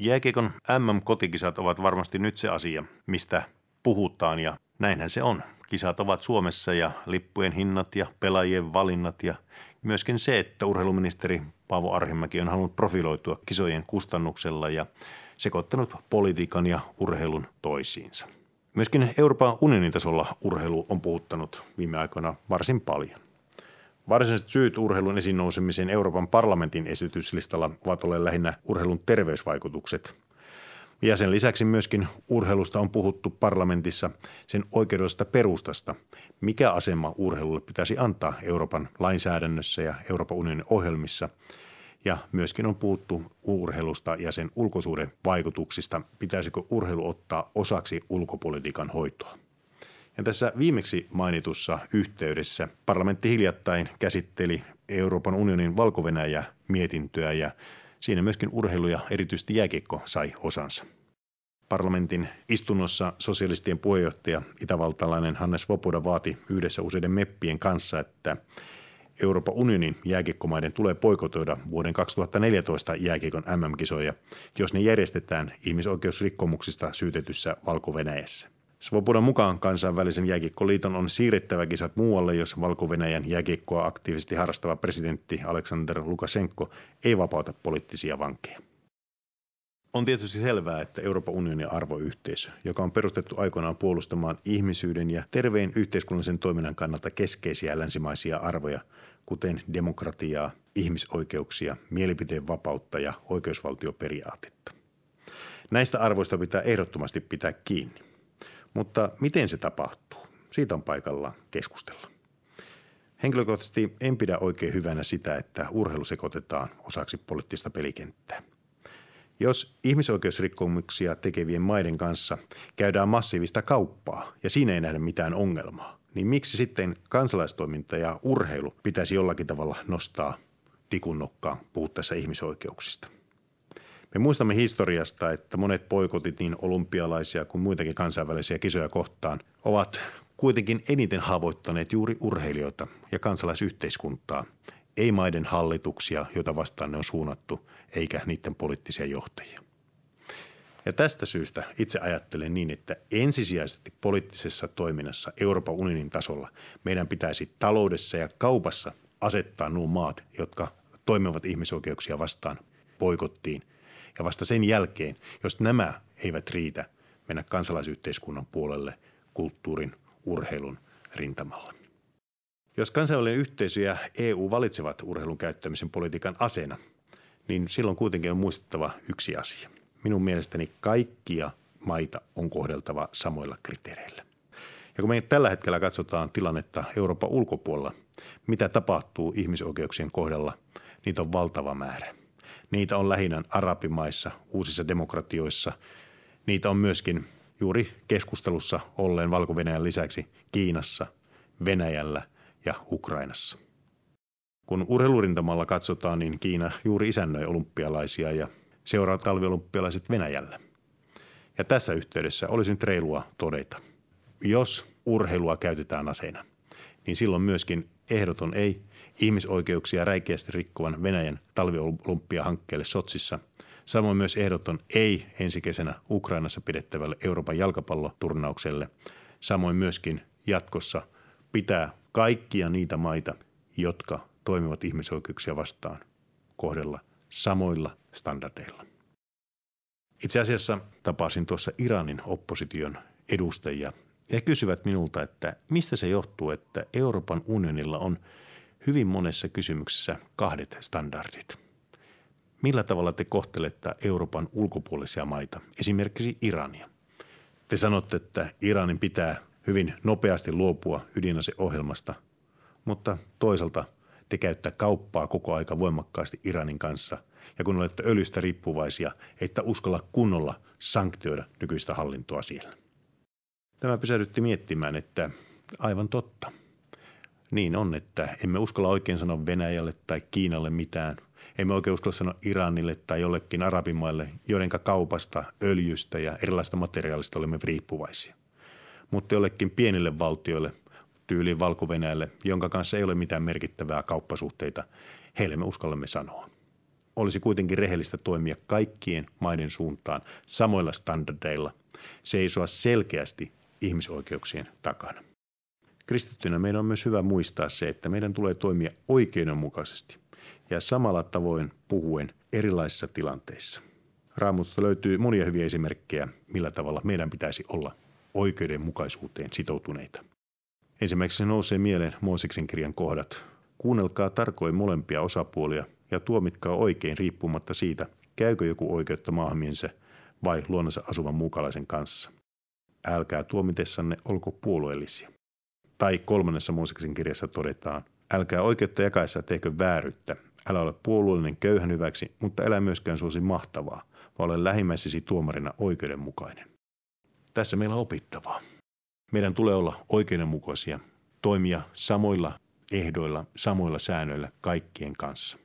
Jääkiekon MM-kotikisat ovat varmasti nyt se asia, mistä puhutaan ja näinhän se on. Kisat ovat Suomessa ja lippujen hinnat ja pelaajien valinnat ja myöskin se, että urheiluministeri Paavo Arhinmäki on halunnut profiloitua kisojen kustannuksella ja sekoittanut politiikan ja urheilun toisiinsa. Myöskin Euroopan unionin tasolla urheilu on puhuttanut viime aikoina varsin paljon. Varsinaiset syyt urheilun esiin nousemiseen Euroopan parlamentin esityslistalla ovat olleet lähinnä urheilun terveysvaikutukset. Ja sen lisäksi myöskin urheilusta on puhuttu parlamentissa sen oikeudellisesta perustasta, mikä asema urheilulle pitäisi antaa Euroopan lainsäädännössä ja Euroopan unionin ohjelmissa. Ja myöskin on puhuttu urheilusta ja sen ulkosuhdevaikutuksista, pitäisikö urheilu ottaa osaksi ulkopolitiikan hoitoa. Ja tässä viimeksi mainitussa yhteydessä parlamentti hiljattain käsitteli Euroopan unionin Valko-Venäjä-mietintöä ja siinä myöskin urheilu ja erityisesti jääkiekko sai osansa. Parlamentin istunnossa sosialistien puheenjohtaja itävaltalainen Hannes Svoboda vaati yhdessä useiden meppien kanssa, että Euroopan unionin jääkiekkomaiden tulee boikotoida vuoden 2014 jääkiekon MM-kisoja, jos ne järjestetään ihmisoikeusrikkomuksista syytetyssä Valko-Venäjässä. Svobodan mukaan kansainvälisen jääkiekkoliiton on siirrettävä kisat muualle, jos Valko-Venäjän jääkiekkoa aktiivisesti harrastava presidentti Aleksander Lukashenko ei vapauta poliittisia vankeja. On tietysti selvää, että Euroopan unionin arvoyhteisö, joka on perustettu aikoinaan puolustamaan ihmisyyden ja terveen yhteiskunnallisen toiminnan kannalta keskeisiä länsimaisia arvoja, kuten demokratiaa, ihmisoikeuksia, mielipiteen vapautta ja oikeusvaltioperiaatetta. Näistä arvoista pitää ehdottomasti pitää kiinni. Mutta miten se tapahtuu? Siitä on paikalla keskustella. Henkilökohtaisesti en pidä oikein hyvänä sitä, että urheilu sekoitetaan osaksi poliittista pelikenttää. Jos ihmisoikeusrikkomuksia tekevien maiden kanssa käydään massiivista kauppaa ja siinä ei nähdä mitään ongelmaa, niin miksi sitten kansalaistoiminta ja urheilu pitäisi jollakin tavalla nostaa tikun nokkaan puhuttaessa ihmisoikeuksista? Me muistamme historiasta, että monet boikotit niin olympialaisia kuin muitakin kansainvälisiä kisoja kohtaan ovat kuitenkin eniten haavoittaneet juuri urheilijoita ja kansalaisyhteiskuntaa, ei maiden hallituksia, joita vastaan ne on suunnattu, eikä niiden poliittisia johtajia. Ja tästä syystä itse ajattelen niin, että ensisijaisesti poliittisessa toiminnassa Euroopan unionin tasolla meidän pitäisi taloudessa ja kaupassa asettaa nuo maat, jotka toimivat ihmisoikeuksia vastaan boikottiin. Ja vasta sen jälkeen, jos nämä eivät riitä, mennä kansalaisyhteiskunnan puolelle kulttuurin, urheilun rintamalla. Jos kansainvälinen yhteisö ja EU valitsevat urheilun käyttämisen politiikan aseena, niin silloin kuitenkin on muistettava yksi asia. Minun mielestäni kaikkia maita on kohdeltava samoilla kriteereillä. Ja kun me tällä hetkellä katsotaan tilannetta Euroopan ulkopuolella, mitä tapahtuu ihmisoikeuksien kohdalla, niitä on valtava määrä. Niitä on lähinnä arabimaissa, uusissa demokratioissa. Niitä on myöskin juuri keskustelussa olleen Valko-Venäjän lisäksi Kiinassa, Venäjällä ja Ukrainassa. Kun urheilurintamalla katsotaan, niin Kiina juuri isännöi olympialaisia ja seuraa talviolympialaiset Venäjällä. Ja tässä yhteydessä olisi nyt reilua todeta, jos urheilua käytetään aseena, niin silloin myöskin ehdoton ei ihmisoikeuksia räikeästi rikkovan Venäjän talviolympiahankkeelle Sotsissa. Samoin myös ehdoton ei ensi kesänä Ukrainassa pidettävälle Euroopan jalkapalloturnaukselle. Samoin myöskin jatkossa pitää kaikkia niitä maita, jotka toimivat ihmisoikeuksia vastaan, kohdella samoilla standardeilla. Itse asiassa tapasin tuossa Iranin opposition edustajia ja kysyvät minulta, että mistä se johtuu, että Euroopan unionilla on hyvin monessa kysymyksessä kahdet standardit. Millä tavalla te kohtelette Euroopan ulkopuolisia maita, esimerkiksi Irania? Te sanotte, että Iranin pitää hyvin nopeasti luopua ydinaseohjelmasta, mutta toisaalta te käyttää kauppaa koko aika voimakkaasti Iranin kanssa ja kun olette öljystä riippuvaisia, että uskalla kunnolla sanktioida nykyistä hallintoa siellä. Tämä pysähdytti miettimään, että aivan totta. Niin on, että emme uskalla oikein sanoa Venäjälle tai Kiinalle mitään. Emme oikein uskalla sanoa Iranille tai jollekin arabimaille, joidenka kaupasta, öljystä ja erilaista materiaalista olemme riippuvaisia. Mutta jollekin pienille valtioille, tyyliin Valko-Venäjälle, jonka kanssa ei ole mitään merkittävää kauppasuhteita, heille me uskallamme sanoa. olisi kuitenkin rehellistä toimia kaikkien maiden suuntaan samoilla standardeilla, seisoa selkeästi ihmisoikeuksien takana. Kristittynä meidän on myös hyvä muistaa se, että meidän tulee toimia oikeudenmukaisesti ja samalla tavoin puhuen erilaisissa tilanteissa. Raamatusta löytyy monia hyviä esimerkkejä, millä tavalla meidän pitäisi olla oikeudenmukaisuuteen sitoutuneita. Ensimmäiseksi nousee mieleen Mooseksen kirjan kohdat. Kuunnelkaa tarkoin molempia osapuolia ja tuomitkaa oikein riippumatta siitä, käykö joku oikeutta maahmiensä vai luonnonsa asuvan muukalaisen kanssa. Älkää tuomitessanne olko puolueellisia. Tai 3. Mooseksen kirjassa todetaan, älkää oikeutta jakaessa tehkö vääryyttä. Älä ole puolueellinen köyhän hyväksi, mutta älä myöskään suosi mahtavaa, vaan ole lähimmäisesi tuomarina oikeudenmukainen. Tässä meillä on opittavaa. Meidän tulee olla oikeudenmukaisia, toimia samoilla ehdoilla, samoilla säännöillä kaikkien kanssa.